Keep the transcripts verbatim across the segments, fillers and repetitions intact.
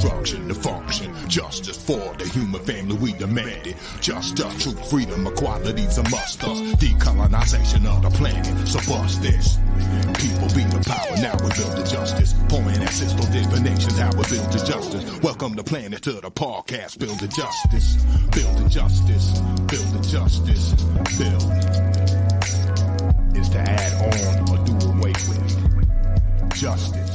destruction to function. Justice for the human family, we demand it. Justice, truth, freedom, equality's a must. Us decolonization of the planet. So bust this. People be the power, now we build the justice. Pouring ancestral divinations, how we build the justice. Welcome the planet to the podcast. Build the justice. Build the justice. Build the justice. Build is to add on or do away with. Justice.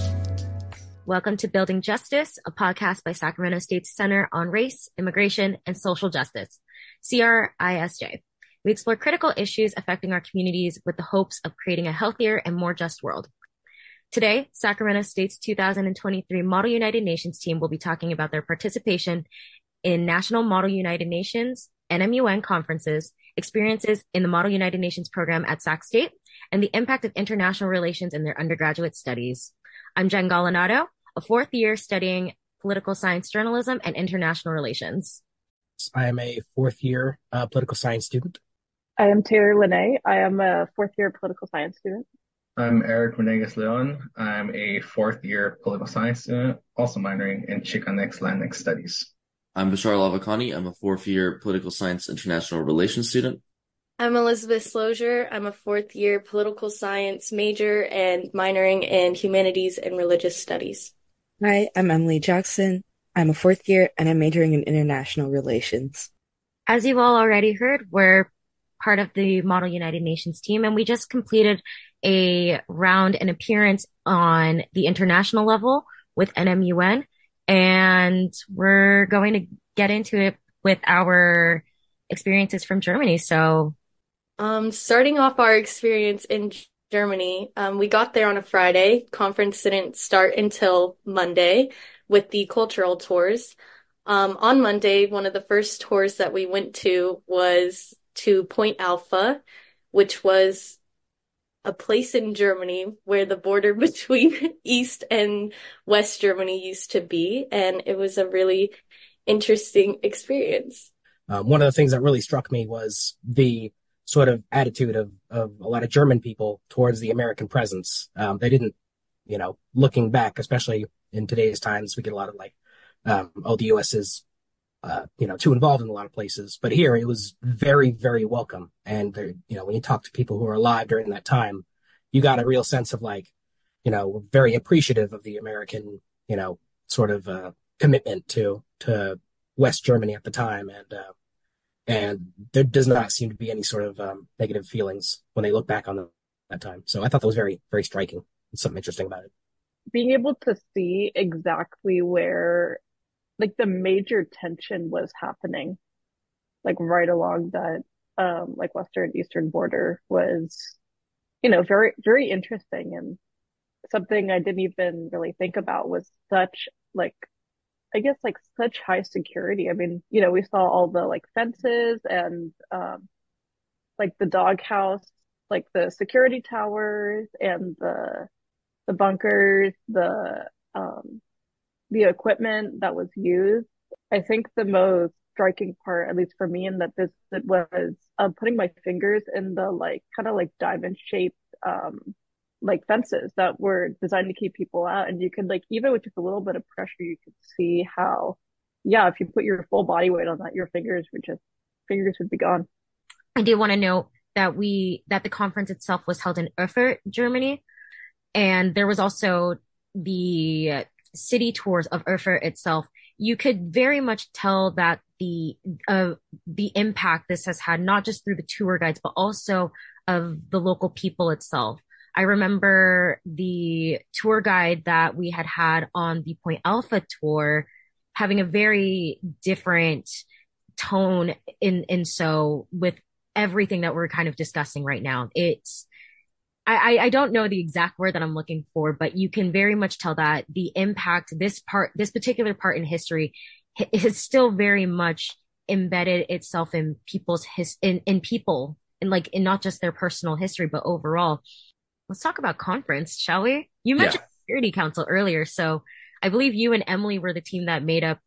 Welcome to Building Justice, a podcast by Sacramento State's Center on Race, Immigration, and Social Justice, C R I S J. We explore critical issues affecting our communities with the hopes of creating a healthier and more just world. Today, Sacramento State's two thousand twenty-three Model United Nations team will be talking about their participation in National Model United Nations, N M U N conferences, experiences in the Model United Nations program at Sac State, and the impact of international relations in their undergraduate studies. I'm Jen Gallinado, a fourth year studying political science journalism and international relations. I am a fourth year uh, political science student. I am Taylor Lene. I am a fourth year political science student. I'm Eric Menegas Leon. I'm a fourth year political science student, also minoring in Chicanx Latinx studies. I'm Bashar Lavakani. I'm a fourth year political science international relations student. I'm Elizabeth Slozier. I'm a fourth year political science major and minoring in humanities and religious studies. Hi, I'm Emily Jackson. I'm a fourth year and I'm majoring in international relations. As you've all already heard, we're part of the Model United Nations team, and we just completed a round, an appearance on the international level with N M U N, and we're going to get into it with our experiences from Germany. So, um, starting off our experience in Germany, um, we got there on a Friday. Conference didn't start until Monday with the cultural tours. Um, on Monday, one of the first tours that we went to was to Point Alpha, which was a place in Germany where the border between East and West Germany used to be. And it was a really interesting experience. Um, one of the things that really struck me was the sort of attitude of, of a lot of German people towards the American presence. Um, they didn't, you know, looking back, especially in today's times, we get a lot of like, um, oh, the U S is, uh, you know, too involved in a lot of places. But here it was very, very welcome. And, you know, when you talk to people who are alive during that time, you got a real sense of like, you know, very appreciative of the American, you know, sort of uh, commitment to to West Germany at the time. And uh, and there does not seem to be any sort of um, negative feelings when they look back on the, that time. So I thought that was very, very striking. There's something interesting about it. Being able to see exactly where like the major tension was happening, like right along that, um, like Western Eastern border was, you know, very, very interesting. And something I didn't even really think about was such like, I guess like such high security. I mean, you know, we saw all the like fences and, um, like the doghouse, like the security towers and the, the bunkers, the, um, the equipment that was used. I think the most striking part, at least for me in that visit, was uh, putting my fingers in the like kind of like diamond shaped um like fences that were designed to keep people out. And you could like, even with just a little bit of pressure, you could see how, yeah, if you put your full body weight on that, your fingers would just, fingers would be gone. I do want to note that we, that the conference itself was held in Erfurt, Germany. And there was also the city tours of Erfurt itself. You could very much tell that the, uh, the impact this has had, not just through the tour guides, but also of the local people itself. I remember the tour guide that we had had on the Point Alpha tour having a very different tone in, in so with everything that we're kind of discussing right now. It's, I, I don't know the exact word that I'm looking for, but you can very much tell that the impact, this part, this particular part in history is still very much embedded itself in people's his, in, in people, and like in not just their personal history, but overall. Let's talk about conference, shall we? You mentioned yeah. Security Council earlier. So I believe you and Emily were the team that made up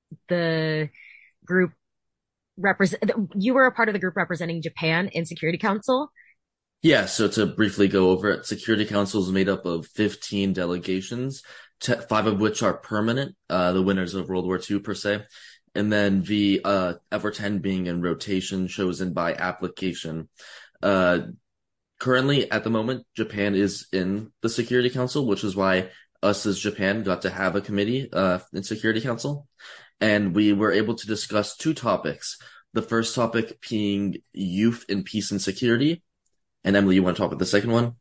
the group represent, you were a part of the group representing Japan in Security Council. Yeah, so to briefly go over it, Security Council is made up of fifteen delegations te- five of which are permanent, uh, the winners of World War Two per se, and then the uh, ever ten being in rotation, chosen by application. Uh, currently, at the moment, Japan is in the Security Council, which is why us as Japan got to have a committee uh, in Security Council, and we were able to discuss two topics. The first topic being youth in peace and security. And Emily, you want to talk about the second one?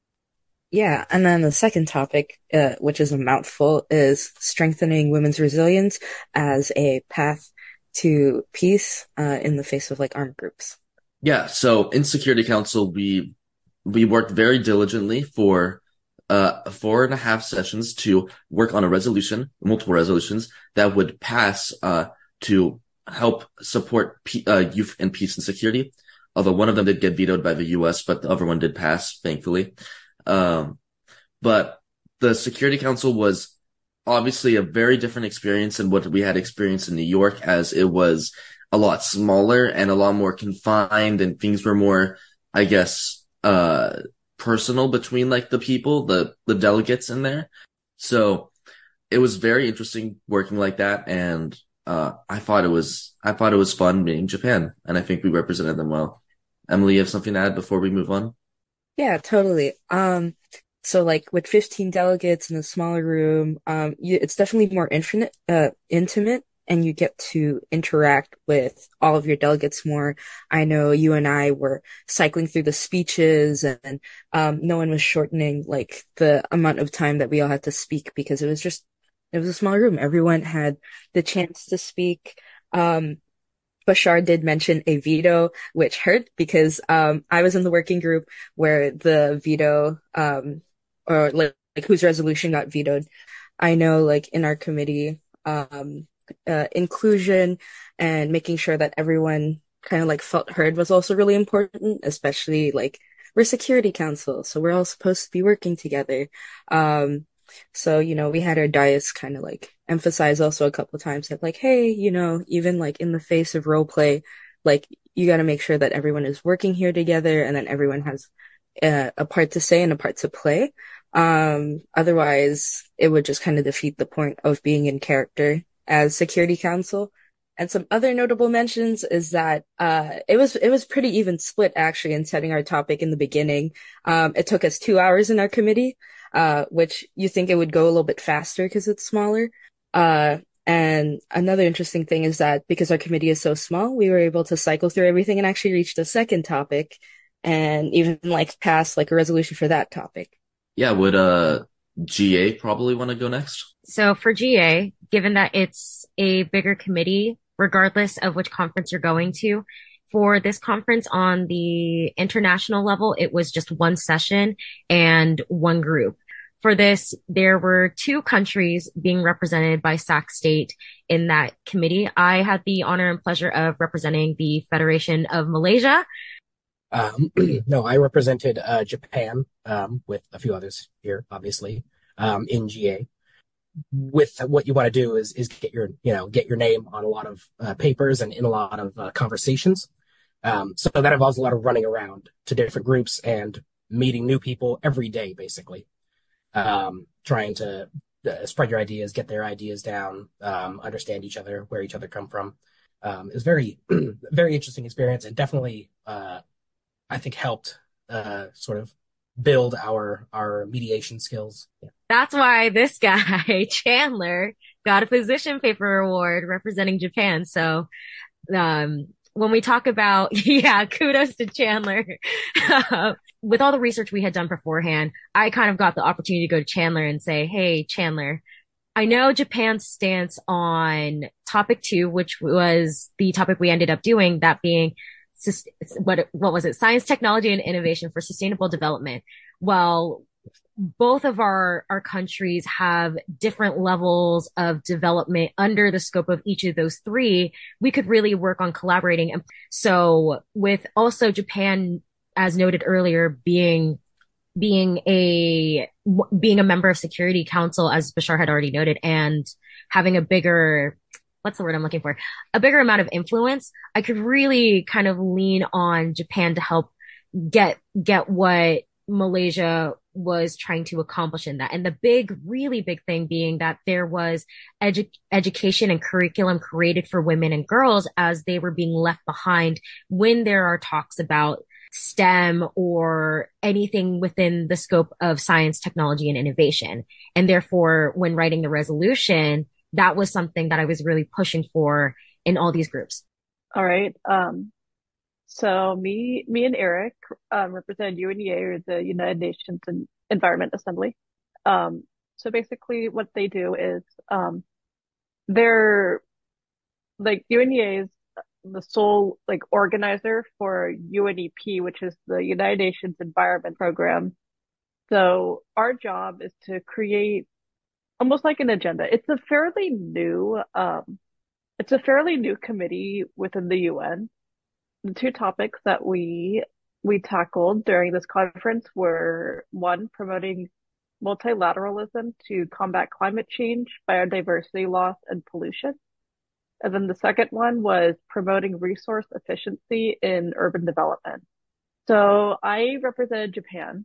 Yeah, and then the second topic, uh, which is a mouthful, is strengthening women's resilience as a path to peace uh, in the face of like armed groups. Yeah, so in Security Council, we we worked very diligently for uh four and a half sessions to work on a resolution, multiple resolutions that would pass uh to help support P- uh, youth in peace and security. Although one of them did get vetoed by the U S, but the other one did pass, thankfully. Um, but the Security Council was obviously a very different experience than what we had experienced in New York, as it was a lot smaller and a lot more confined, and things were more, I guess, uh, personal between like the people, the, the delegates in there. So it was very interesting working like that. And, uh, I thought it was, I thought it was fun being Japan, and I think we represented them well. Emily, you have something to add before we move on? Yeah, totally. Um, so like with fifteen delegates in a smaller room, um, you, it's definitely more infinite, uh, intimate, and you get to interact with all of your delegates more. I know you and I were cycling through the speeches, and um, no one was shortening like the amount of time that we all had to speak, because it was just, it was a small room. Everyone had the chance to speak. Um, Bashar did mention a veto, which hurt because um, I was in the working group where the veto, um, or like, like whose resolution got vetoed. I know, like in our committee, um, uh, inclusion and making sure that everyone kind of like felt heard was also really important, especially like we're Security Council, so we're all supposed to be working together. Um, So, you know, we had our dais kind of like emphasize also a couple of times that like, hey, you know, even like in the face of role play, like you got to make sure that everyone is working here together, and then everyone has uh, a part to say and a part to play. Um, otherwise it would just kind of defeat the point of being in character as Security Council. And some other notable mentions is that uh it was it was pretty even split actually in setting our topic in the beginning. Um, it took us two hours in our committee, uh, which you think it would go a little bit faster because it's smaller. Uh, and another interesting thing is that because our committee is so small, we were able to cycle through everything and actually reach the second topic, and even like pass like a resolution for that topic. Yeah, would uh G A probably want to go next? So for G A, given that it's a bigger committee, regardless of which conference you're going to, for this conference on the international level, it was just one session and one group. For this, there were two countries being represented by Sac State in that committee. I had the honor and pleasure of representing the Federation of Malaysia. Um, no, I represented uh, Japan um, with a few others here, obviously, um, in G A. With what you want to do is is get your you know get your name on a lot of uh, papers and in a lot of uh, conversations. Um, so that involves a lot of running around to different groups and meeting new people every day, basically. Um, trying to uh, spread your ideas, get their ideas down, um, understand each other, where each other come from. Um, it was very, very interesting experience, and definitely, uh, I think helped uh, sort of build our our mediation skills. Yeah. That's why this guy, Chandler, got a position paper award representing Japan. So, um, when we talk about, yeah, kudos to Chandler. With all the research we had done beforehand, I kind of got the opportunity to go to Chandler and say, hey, Chandler, I know Japan's stance on topic two, which was the topic we ended up doing, that being what, what was it? Science, technology, and innovation for sustainable development. Well, both of our, our countries have different levels of development under the scope of each of those three. We could really work on collaborating. And so with also Japan, as noted earlier, being, being a, being a member of Security Council, as Bashar had already noted, and having a bigger, what's the word I'm looking for? A bigger amount of influence, I could really kind of lean on Japan to help get, get what Malaysia was trying to accomplish in that. And the big, really big thing being that there was edu education and curriculum created for women and girls as they were being left behind when there are talks about STEM or anything within the scope of science, technology, and innovation. And therefore, when writing the resolution, that was something that I was really pushing for in all these groups. All right. Um, so me, me and Eric um, represent U N E A, or the United Nations Environment Assembly. Um, so basically, what they do is um, they're like U N E A is the sole like organizer for U N E P, which is the United Nations Environment Program. So our job is to create almost like an agenda. It's a fairly new, um, it's a fairly new committee within the U N. The two topics that we we tackled during this conference were, one, promoting multilateralism to combat climate change, biodiversity loss, and pollution. And then the second one was promoting resource efficiency in urban development. So I represented Japan,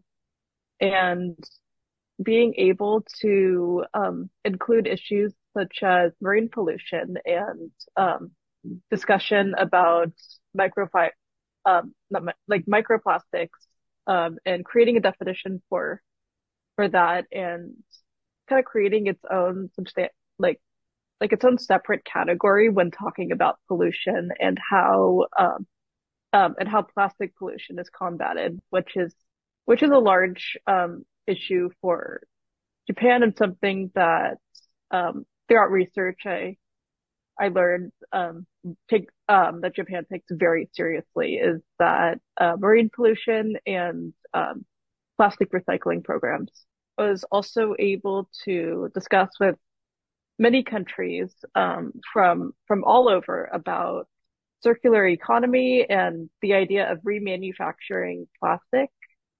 and being able to um, include issues such as marine pollution and um, discussion about microfi um, not mi like microplastics, um, and creating a definition for for that, and kind of creating its own substan like like its own separate category when talking about pollution and how um, um, and how plastic pollution is combated, which is which is a large um, issue for Japan, and something that um, throughout research I I learned um, take um, that Japan takes very seriously, is that uh, marine pollution and um, plastic recycling programs. I was also able to discuss with many countries um, from from all over about circular economy and the idea of remanufacturing plastic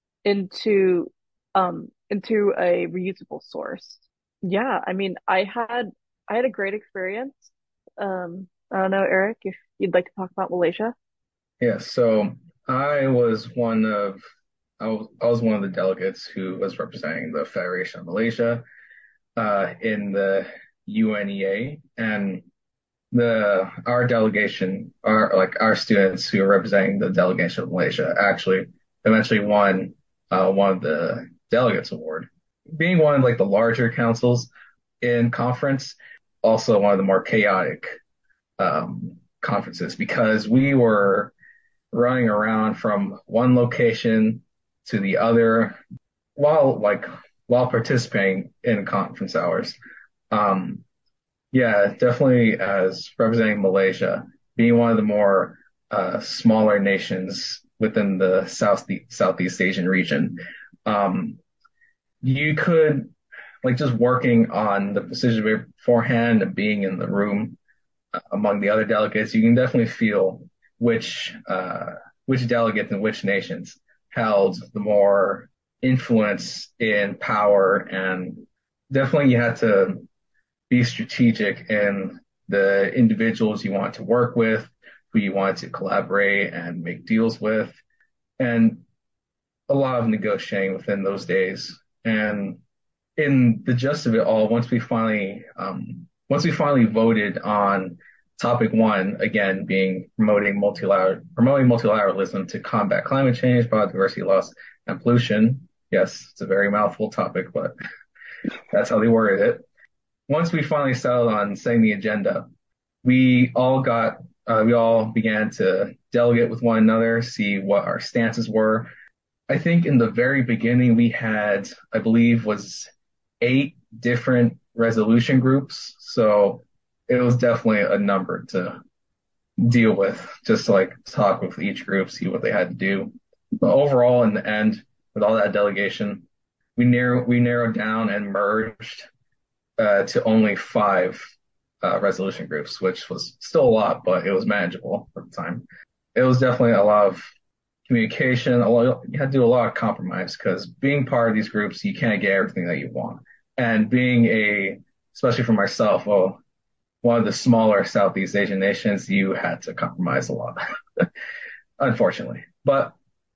into um, into a reusable source. Yeah, I mean, I had I had a great experience. Um, I don't know, Eric, if you'd like to talk about Malaysia. Yeah, so I was one of I was, I was one of the delegates who was representing the Federation of Malaysia uh, in the U N E A, and the our delegation, our like our students who are representing the delegation of Malaysia, actually eventually won uh, one of the delegates award. Being one of like the larger councils in conference, also one of the more chaotic um, conferences, because we were running around from one location to the other while like while participating in conference hours. Um, yeah, definitely as representing Malaysia, being one of the more uh, smaller nations within the South Southeast Asian region, um, you could like just working on the decision beforehand and being in the room uh, among the other delegates, you can definitely feel which uh, which delegates and which nations held the more influence in power, and definitely you had to be strategic in the individuals you want to work with, who you want to collaborate and make deals with, and a lot of negotiating within those days. And in the gist of it all, once we finally, um, once we finally voted on topic one, again, being promoting multilateral, promoting multilateralism to combat climate change, biodiversity loss, and pollution. Yes, it's a very mouthful topic, but that's how they worded it. Once we finally settled on setting the agenda, we all got, uh, we all began to delegate with one another, see what our stances were. I think in the very beginning, we had, I believe, was eight different resolution groups. So it was definitely a number to deal with, just to like talk with each group, see what they had to do. But overall, in the end, with all that delegation, we narrow, we narrowed down and merged uh, to only five uh, resolution groups, which was still a lot, but it was manageable at the time. It was definitely a lot of communication. A lot, you had to do a lot of compromise, because being part of these groups, you can't get everything that you want. And being a, especially for myself, well, one of the smaller Southeast Asian nations, you had to compromise a lot, unfortunately. But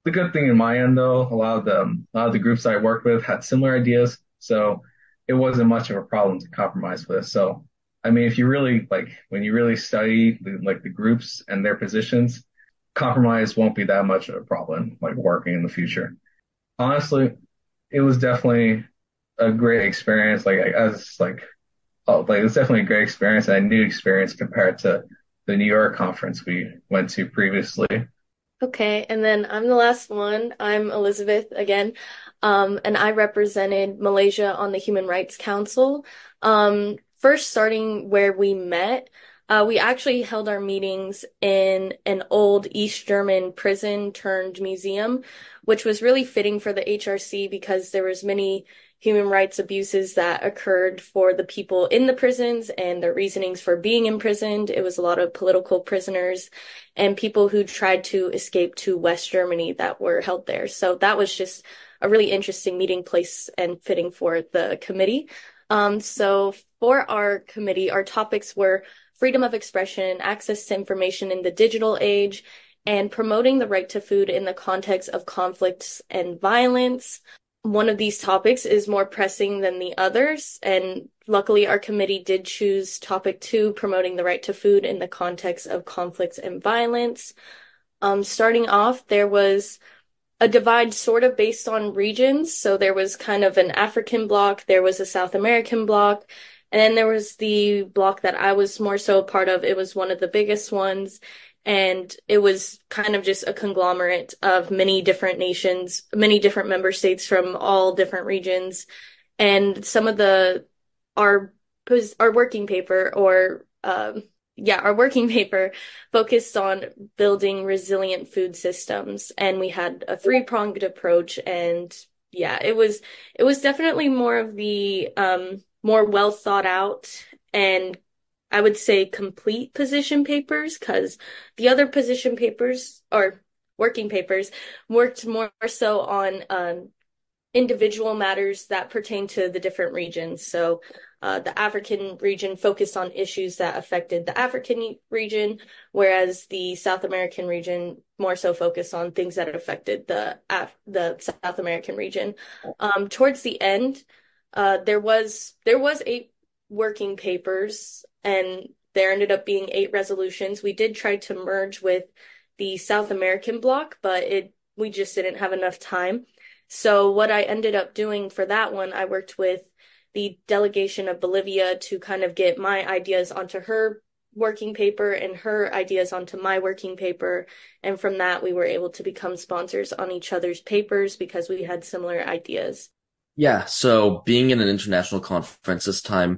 the good thing in my end, though, a lot of the um, a lot of the groups I worked with had similar ideas, so it wasn't much of a problem to compromise with. So, I mean, if you really like when you really study the, like the groups and their positions, compromise won't be that much of a problem, like working in the future. Honestly, it was definitely a great experience. Like as like oh, like it's definitely a great experience and a new experience compared to the New York conference we went to previously. Okay, and then I'm the last one. I'm Elizabeth again, um, and I represented Malaysia on the Human Rights Council. Um, first, starting where we met, uh, we actually held our meetings in an old East German prison turned museum, which was really fitting for the H R C because there was many human rights abuses that occurred for the people in the prisons and their reasonings for being imprisoned. It was a lot of political prisoners and people who tried to escape to West Germany that were held there. So that was just a really interesting meeting place and fitting for the committee. Um, so for our committee, our topics were freedom of expression, access to information in the digital age, and promoting the right to food in the context of conflicts and violence. One of these topics is more pressing than the others, and luckily our committee did choose topic two, promoting the right to food in the context of conflicts and violence. Um, starting off, there was a divide sort of based on regions. So there was kind of an African bloc, there was a South American bloc, and then there was the bloc that I was more so a part of. It was one of the biggest ones. And it was kind of just a conglomerate of many different nations, many different member states from all different regions. And some of the, our, our working paper or, um, yeah, our working paper focused on building resilient food systems. And we had a three-pronged approach. And yeah, it was, it was definitely more of the, um, more well thought out and I would say complete position papers because the other position papers or working papers worked more so on um, individual matters that pertain to the different regions. So uh, the African region focused on issues that affected the African region, whereas the South American region more so focused on things that affected the Af the South American region. Um, towards the end, uh, there was there was eight working papers and there ended up being eight resolutions. We did try to merge with the South American bloc, but it we just didn't have enough time. So what I ended up doing for that one, I worked with the delegation of Bolivia to kind of get my ideas onto her working paper and her ideas onto my working paper. And from that, we were able to become sponsors on each other's papers because we had similar ideas. Yeah, so being in an international conference this time,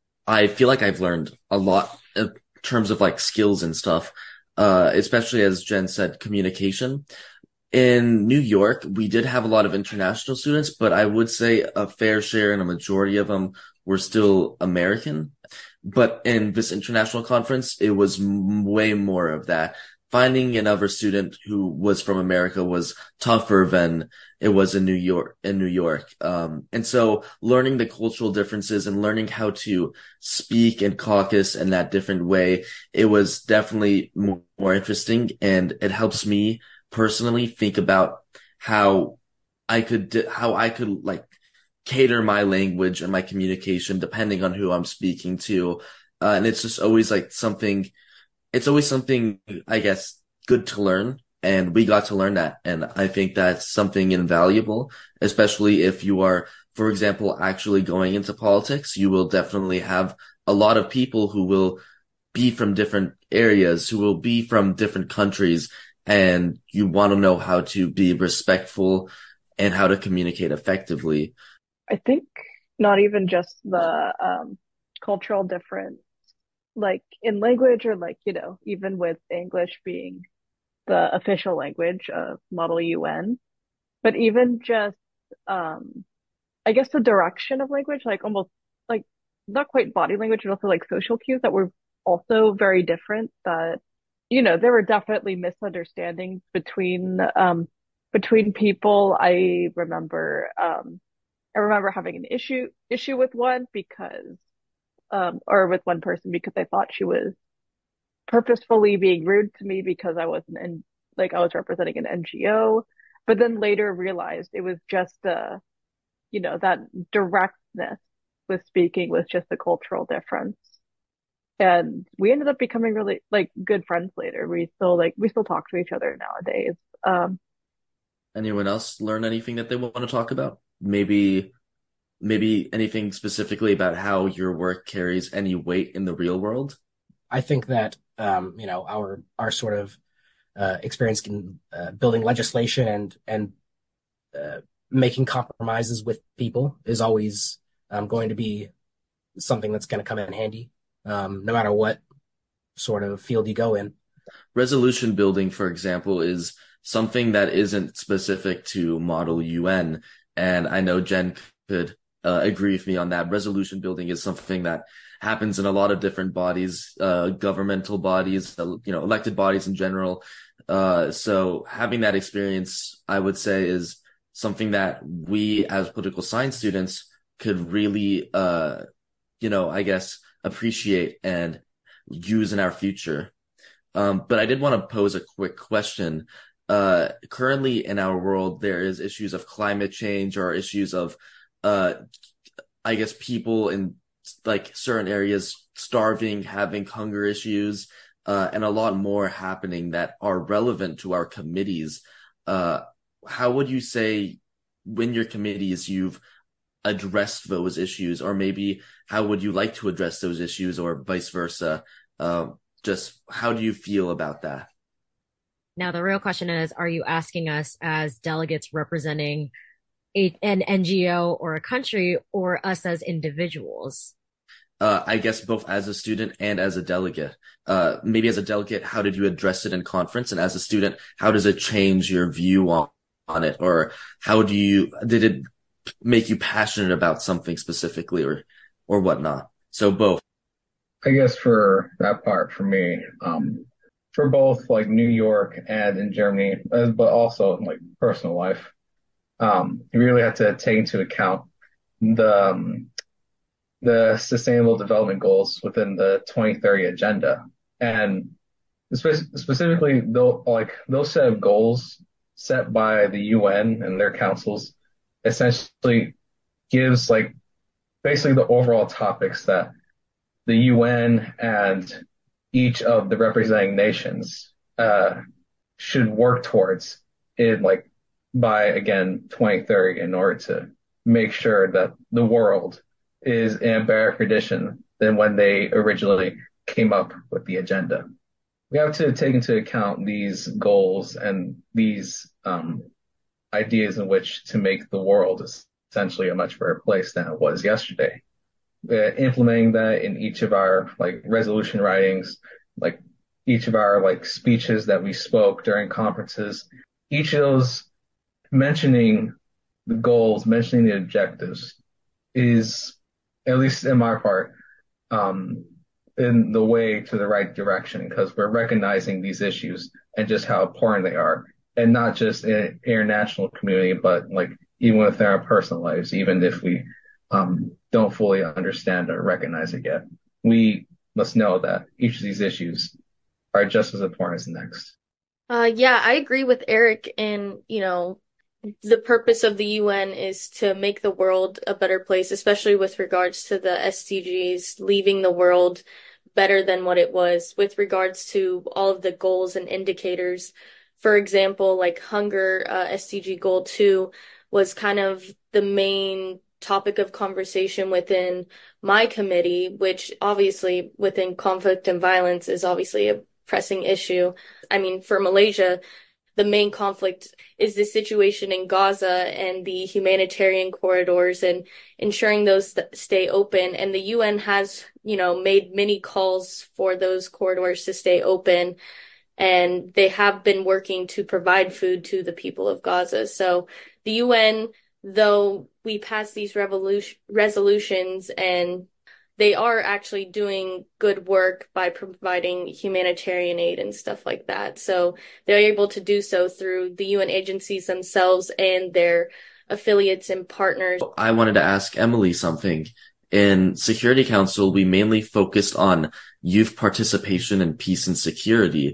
I feel like I've learned a lot in terms of like skills and stuff, uh, especially as Jen said, communication. In New York, we did have a lot of international students, but I would say a fair share and a majority of them were still American. But in this international conference, it was m- way more of that. Finding another student who was from America was tougher than it was in New York, in New York. Um, and so learning the cultural differences and learning how to speak and caucus in that different way, it was definitely more, more interesting. And it helps me personally think about how I could, how I could like cater my language and my communication depending on who I'm speaking to. Uh, and it's just always like something, it's always something, I guess, good to learn. And we got to learn that. And I think that's something invaluable, especially if you are, for example, actually going into politics. You will definitely have a lot of people who will be from different areas, who will be from different countries. And you want to know how to be respectful and how to communicate effectively. I think not even just the um, cultural difference, like in language or like, you know, even with English being the official language of Model U N, but even just, um, I guess the direction of language, like almost like not quite body language, but also like social cues that were also very different that, you know, there were definitely misunderstandings between, um, between people. I remember, um, I remember having an issue, issue with one because, um, or with one person because I thought she was purposefully being rude to me because I wasn't in, like I was representing an N G O. but then later realized it was just a, you know, that directness with speaking was just a cultural difference. And we ended up becoming really like good friends later. We still like we still talk to each other nowadays. Um, Anyone else learn anything that they want to talk about? Maybe, maybe anything specifically about how your work carries any weight in the real world? I think that um, you know our our sort of uh, experience in uh, building legislation and and uh, making compromises with people is always um, going to be something that's going to come in handy, um, no matter what sort of field you go in. Resolution building, for example, is something that isn't specific to Model U N, and I know Jen could uh, agree with me on that. Resolution building is something that happens in a lot of different bodies, uh, governmental bodies, uh, you know, elected bodies in general. Uh, so having that experience, I would say, is something that we as political science students could really, uh, you know, I guess, appreciate and use in our future. Um, but I did want to pose a quick question. Uh, currently in our world, there is issues of climate change or issues of, uh, I guess, people in like certain areas starving, having hunger issues, uh, and a lot more happening that are relevant to our committees. Uh, how would you say in your committees you've addressed those issues, or maybe how would you like to address those issues, or vice versa? Uh, just how do you feel about that? Now, the real question is, are you asking us as delegates representing a, an N G O or a country, or us as individuals? Uh, I guess both as a student and as a delegate. Uh, maybe as a delegate, how did you address it in conference? And as a student, how does it change your view on, on it? Or how do you, did it make you passionate about something specifically, or, or whatnot? So both. I guess for that part, for me, um, for both like New York and in Germany, as, but also in like personal life, um, you really have to take into account the, um, the sustainable development goals within the twenty thirty agenda. And spe- specifically, those, like those set of goals set by the U N and their councils essentially gives like basically the overall topics that the U N and each of the representing nations uh, should work towards in like by again twenty thirty in order to make sure that the world is in a better condition than when they originally came up with the agenda. We have to take into account these goals and these um, ideas in which to make the world essentially a much better place than it was yesterday. Uh, implementing that in each of our like resolution writings, like each of our like speeches that we spoke during conferences, each of those mentioning the goals, mentioning the objectives is, at least in my part, um, in the way to the right direction, because we're recognizing these issues and just how important they are, and not just in international community, but like even within our personal lives, even if we um, don't fully understand or recognize it yet. We must know that each of these issues are just as important as the next. Uh, yeah, I agree with Eric. And, you know, the purpose of the U N is to make the world a better place, especially with regards to the S D Gs, leaving the world better than what it was with regards to all of the goals and indicators. For example, like hunger, uh, S D G goal two was kind of the main topic of conversation within my committee, which obviously within conflict and violence is obviously a pressing issue. I mean, for Malaysia, the main conflict is the situation in Gaza and the humanitarian corridors and ensuring those st- stay open. And the U N has, you know, made many calls for those corridors to stay open. And they have been working to provide food to the people of Gaza. So the U N, though we pass these revolution, resolutions and they are actually doing good work by providing humanitarian aid and stuff like that. So they're able to do so through the U N agencies themselves and their affiliates and partners. I wanted to ask Emily something. In Security Council, we mainly focused on youth participation in peace and security.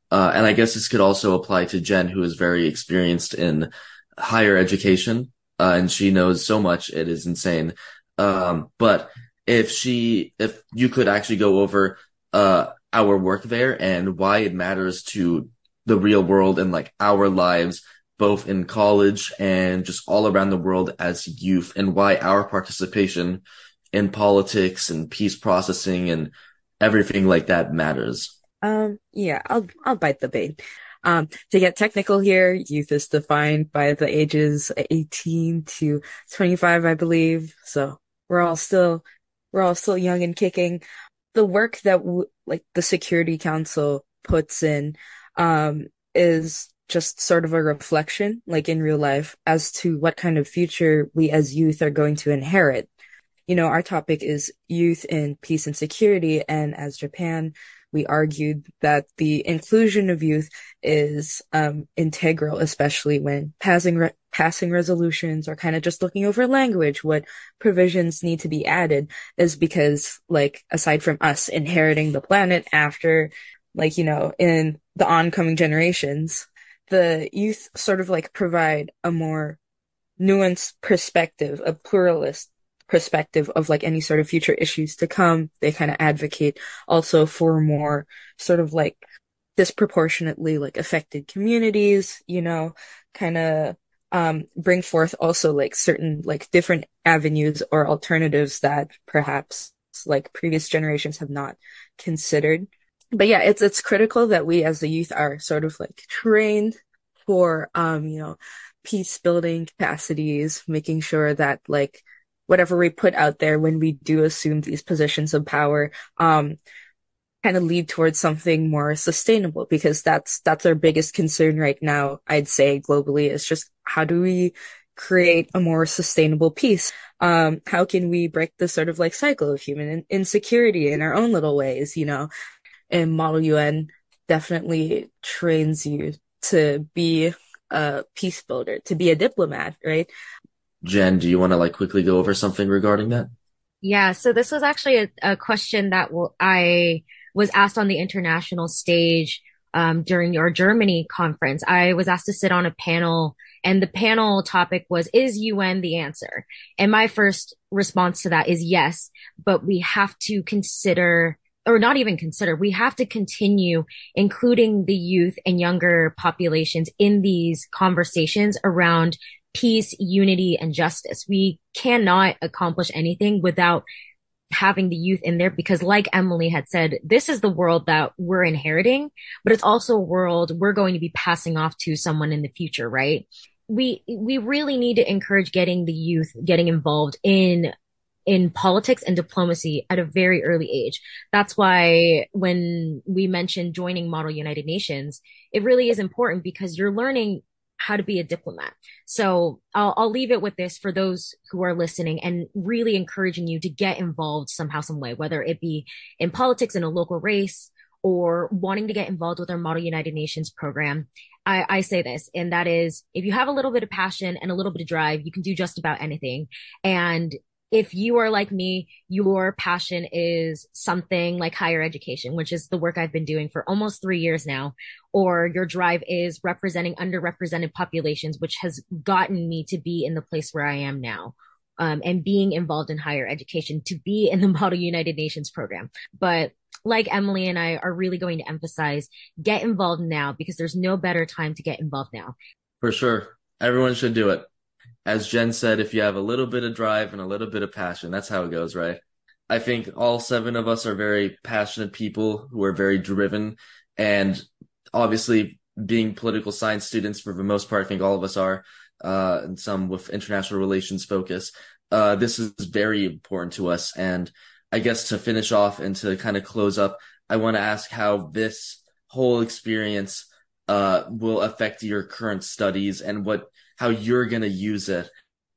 Uh, and I guess this could also apply to Jen, who is very experienced in higher education, uh, and she knows so much, it is insane. Um, but if she, if you could actually go over, uh, our work there and why it matters to the real world and like our lives, both in college and just all around the world as youth, and why our participation in politics and peace processing and everything like that matters. Um, yeah, I'll I'll bite the bait. Um, to get technical here, youth is defined by the ages eighteen to twenty-five, I believe. So we're all still we're all still young and kicking. The work that w like the Security Council puts in um is just sort of a reflection, like in real life, as to what kind of future we as youth are going to inherit. You know, our topic is youth in peace and security, and as Japan, we argued that the inclusion of youth is um, integral, especially when passing re passing resolutions or kind of just looking over language, what provisions need to be added, is because, like, aside from us inheriting the planet after, like, you know, in the oncoming generations, the youth sort of like provide a more nuanced perspective, a pluralist perspective of like any sort of future issues to come. They kind of advocate also for more sort of like disproportionately like affected communities, you know, kind of um bring forth also like certain like different avenues or alternatives that perhaps like previous generations have not considered. But yeah, it's it's critical that we as the youth are sort of like trained for um, you know, peace building capacities, making sure that like whatever we put out there when we do assume these positions of power, um, kind of lead towards something more sustainable, because that's that's our biggest concern right now, I'd say globally, is just how do we create a more sustainable peace? Um, how can we break the sort of like cycle of human in insecurity in our own little ways, you know? And Model U N definitely trains you to be a peace builder, to be a diplomat, right? Jen, do you want to like quickly go over something regarding that? Yeah, so this was actually a, a question that w I was asked on the international stage um, during your Germany conference. I was asked to sit on a panel, and the panel topic was, is U N the answer? And my first response to that is yes, but we have to consider, or not even consider, we have to continue including the youth and younger populations in these conversations around peace, unity, and justice. We cannot accomplish anything without having the youth in there, because like Emily had said, this is the world that we're inheriting, but it's also a world we're going to be passing off to someone in the future, right? We, we really need to encourage getting the youth getting involved in in politics and diplomacy at a very early age. That's why when we mentioned joining Model United Nations, it really is important, because you're learning how to be a diplomat. So I'll, I'll leave it with this for those who are listening, and really encouraging you to get involved somehow, some way, whether it be in politics in a local race or wanting to get involved with our Model United Nations program. I, I say this, and that is, if you have a little bit of passion and a little bit of drive, you can do just about anything. And if you are like me, your passion is something like higher education, which is the work I've been doing for almost three years now, or your drive is representing underrepresented populations, which has gotten me to be in the place where I am now, um, and being involved in higher education, to be in the Model United Nations program. But like Emily and I are really going to emphasize, get involved now, because there's no better time to get involved now. For sure. Everyone should do it. As Jen said, if you have a little bit of drive and a little bit of passion, that's how it goes, right? I think all seven of us are very passionate people who are very driven. And obviously, being political science students, for the most part, I think all of us are, uh, and some with international relations focus. Uh, this is very important to us. And I guess to finish off and to kind of close up, I want to ask how this whole experience uh, will affect your current studies and what how you're going to use it.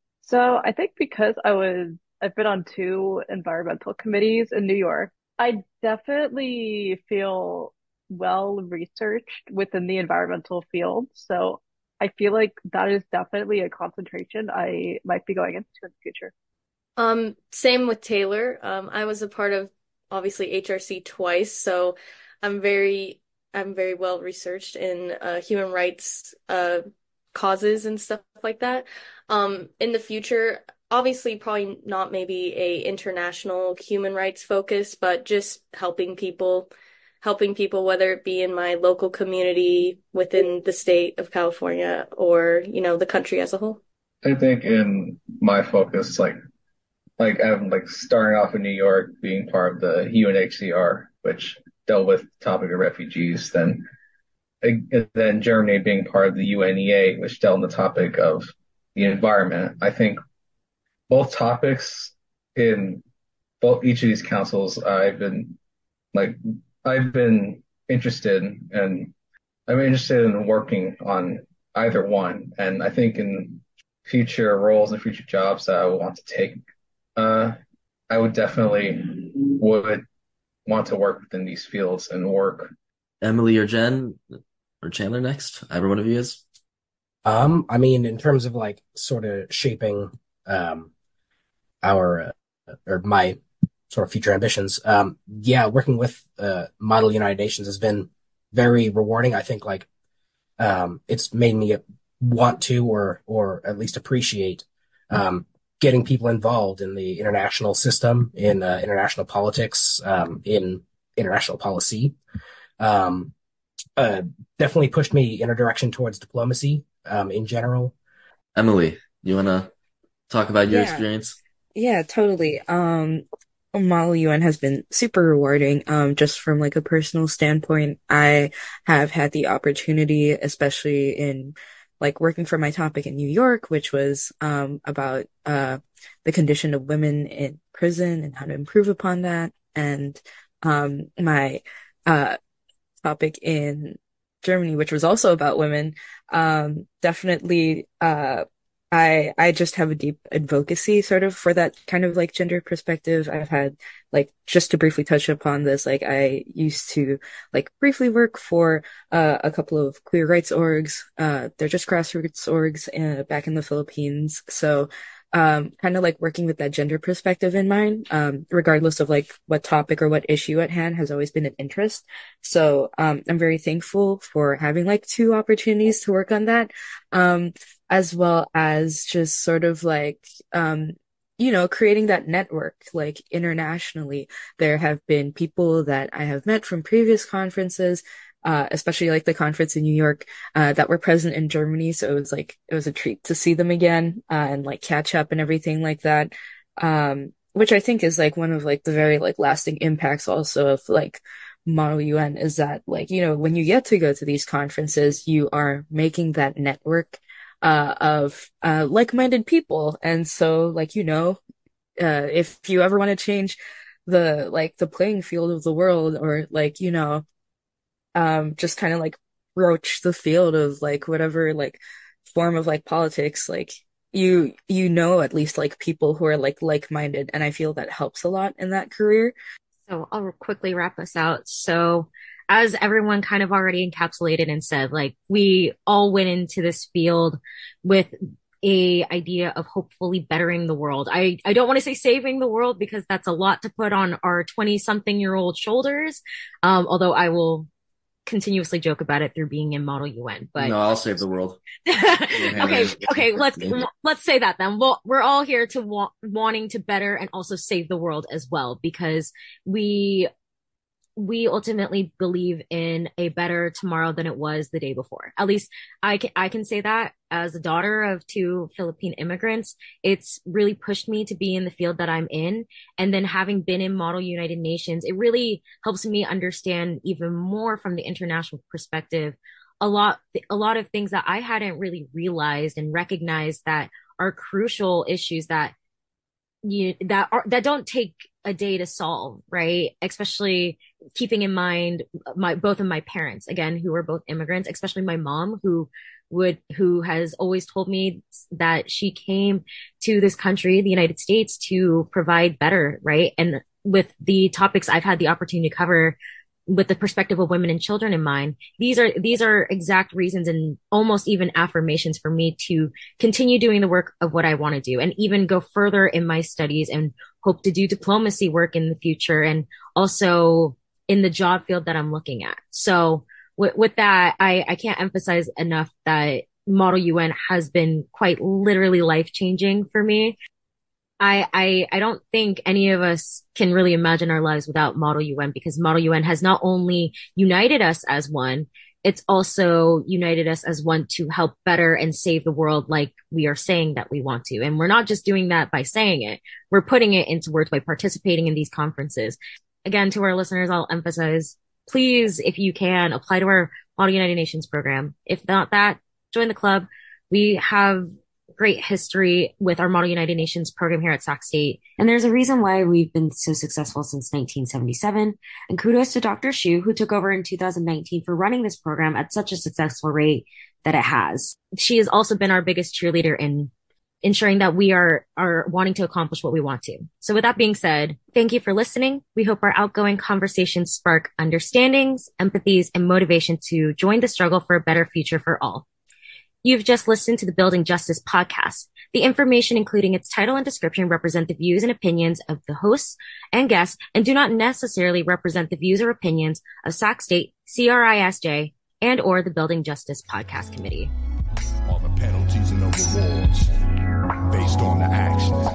So I think because I was, I've been on two environmental committees in New York, I definitely feel well researched within the environmental field. So I feel like that is definitely a concentration I might be going into in the future. Um, same with Taylor. Um, I was a part of obviously H R C twice, so I'm very I'm very well researched in uh, human rights uh, causes and stuff like that. Um, in the future, obviously, probably not maybe a international human rights focus, but just helping people, helping people, whether it be in my local community within the state of California or, you know, the country as a whole. I think in my focus, like like I'm like starting off in New York, being part of the U N H C R, which dealt with the topic of refugees, then then Germany being part of the U N E A, which dealt on the topic of the environment. I think both topics in both each of these councils, I've been like I've been interested in, and I'm interested in working on either one. And I think in future roles and future jobs that I would want to take, uh, I would definitely would want to work within these fields and work. Emily or Jen or Chandler next? Either one of you is. Um, I mean, in terms of like sort of shaping um our uh, or my sort of future ambitions, um, yeah, working with uh Model United Nations has been very rewarding. I think like um it's made me want to or or at least appreciate um getting people involved in the international system, in uh, international politics, um, in international policy. Um, uh, definitely pushed me in a direction towards diplomacy um, in general. Emily, you want to talk about your Yeah. experience? Yeah, totally. Um, Model U N has been super rewarding. Um, just from like a personal standpoint, I have had the opportunity, especially in like working for my topic in New York, which was um about uh the condition of women in prison and how to improve upon that, and um my uh topic in Germany, which was also about women. Um, definitely, uh. I I just have a deep advocacy sort of for that kind of like gender perspective. I've had like, just to briefly touch upon this, like I used to like briefly work for uh, a couple of queer rights orgs. Uh, they're just grassroots orgs uh, back in the Philippines. So um, kind of like working with that gender perspective in mind, um, regardless of like what topic or what issue at hand, has always been an interest. So um, I'm very thankful for having like two opportunities to work on that. Um, as well as just sort of like, um, you know, creating that network, like internationally. There have been people that I have met from previous conferences, uh, especially like the conference in New York, uh, that were present in Germany. So it was like, it was a treat to see them again, uh, and like catch up and everything like that. Um, which I think is like one of like the very like lasting impacts also of like Model U N, is that like, you know, when you get to go to these conferences, you are making that network Uh, of uh, like-minded people. And so, like, you know, uh, if you ever want to change the, like, the playing field of the world, or, like, you know, um, just kind of, like, broach the field of, like, whatever, like, form of, like, politics, like, you, you know, at least, like, people who are, like, like-minded. And I feel that helps a lot in that career. So I'll quickly wrap us out. So as everyone kind of already encapsulated and said, like, we all went into this field with a idea of hopefully bettering the world. I, I don't want to say saving the world, because that's a lot to put on our twenty something year old shoulders. Um, although I will continuously joke about it through being in Model U N, but No, I'll save the world. okay, okay, let's let's say that then. Well, we're all here to wa- wanting to better and also save the world as well, because we we ultimately believe in a better tomorrow than it was the day before. At least I can I can say that as a daughter of two Philippine immigrants. It's really pushed me to be in the field that I'm in. And then having been in Model United Nations, it really helps me understand even more from the international perspective a lot a lot of things that I hadn't really realized and recognized that are crucial issues that you that are that don't take a day to solve, right? Especially keeping in mind my both of my parents, again, who are both immigrants, especially my mom, who would who has always told me that she came to this country, the United States, to provide better, right? And with the topics I've had the opportunity to cover with the perspective of women and children in mind, these are these are exact reasons and almost even affirmations for me to continue doing the work of what I want to do, and even go further in my studies and hope to do diplomacy work in the future, and also in the job field that I'm looking at. So with, with that, I, I can't emphasize enough that Model U N has been quite literally life-changing for me. I, I, I don't think any of us can really imagine our lives without Model U N, because Model U N has not only united us as one, it's also united us as one to help better and save the world like we are saying that we want to. And we're not just doing that by saying it. We're putting it into words by participating in these conferences. Again, to our listeners, I'll emphasize, please, if you can, apply to our Model United Nations program. If not that, join the club. We have great history with our Model United Nations program here at Sac State. And there's a reason why we've been so successful since nineteen seventy-seven. And kudos to Doctor Shu, who took over in two thousand nineteen for running this program at such a successful rate that it has. She has also been our biggest cheerleader in ensuring that we are, are wanting to accomplish what we want to. So with that being said, thank you for listening. We hope our outgoing conversations spark understandings, empathies, and motivation to join the struggle for a better future for all. You've just listened to the Building Justice podcast. The information, including its title and description, represent the views and opinions of the hosts and guests and do not necessarily represent the views or opinions of Sac State, C R I S J, and or the Building Justice Podcast Committee. All the penalties and the rewards based on the actions.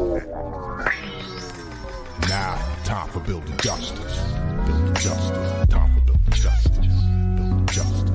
Action. Now, time for building justice. Building justice. Time for building justice. Building justice.